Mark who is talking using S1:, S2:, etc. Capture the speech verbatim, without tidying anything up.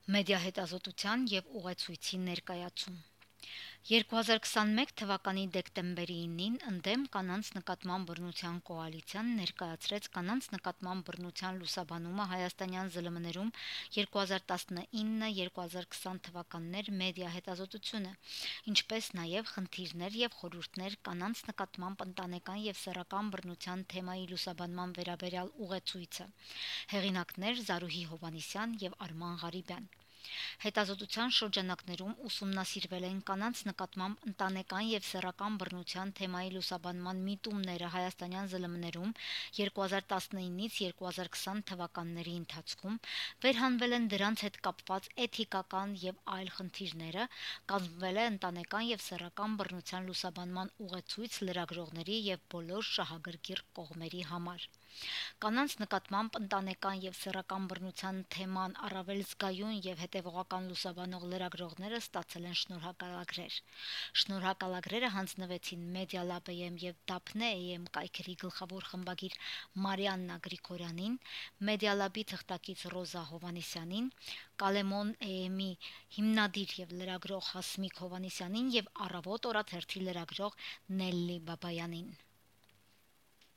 S1: Մեդիա հետազոտության և ուղեցույցի ներկայացում։ երկու հազար քսաներեք թվականի դեկտեմբերի ինին ընդդեմ կանանց նկատմամբ բռնության կոալիցիան ներկայացրեց կանանց նկատմամբ բռնության լուսաբանումը հայաստանյան ԶԼՄ-ներում երկու հազար տասնինը երկու հազար քսան թվականներ մեդիա հետազոտությունը, ինչպես նաև խնդիրներ և խորհուրդներ կանանց նկատմամբ ընտանեկան և սեռական բռնության թեմայի լուսաբանման վերաբերյալ ուղեցույցը։ Հեղինակներ՝ Զարուհի Հովհաննիսյան և Արման Ղարիբյան։ Հետազոտության շրջանակներում ուսումնասիրվել են կանանց նկատմամբ ընտանեկան և սեռական բռնության թեմայի լուսաբանման միտումները հայաստանյան ԶԼՄ-ներում երկու հազար տասնինից երկու հազար քսան թվականների ընթացքում, վերհանվել են դրանց հետ կապված էթիկական և այլ խնդիրները, կազմվել է ընտանեկան և սեռական բռնության լուսաբանման ուղեցույց լրագրողների և բոլոր շահագրգիռ կողմերի համար։ Կանանց նկատմամբ ընտանեկան և սեռական բռնության թեման առավել զգայուն և հետևողական լուսաբանող լրագրողները ստացել են շնորհակալագրեր։ Շնորհակալագրերը հանձնվեցին Media Lab Am և Daphne Am կայքերի գլխավոր խմբագիր Մարիաննա Գրիգորյանին, Media Lab-ի թղթակից Ռոզա Հովհաննիսյանին, Կալեմոն Am-ի հիմնադիր և լրագրող Հասմիկ Հովհաննիսյանին և Առավոտ օրաթերթի լրագրող Նելլի Բաբայանին։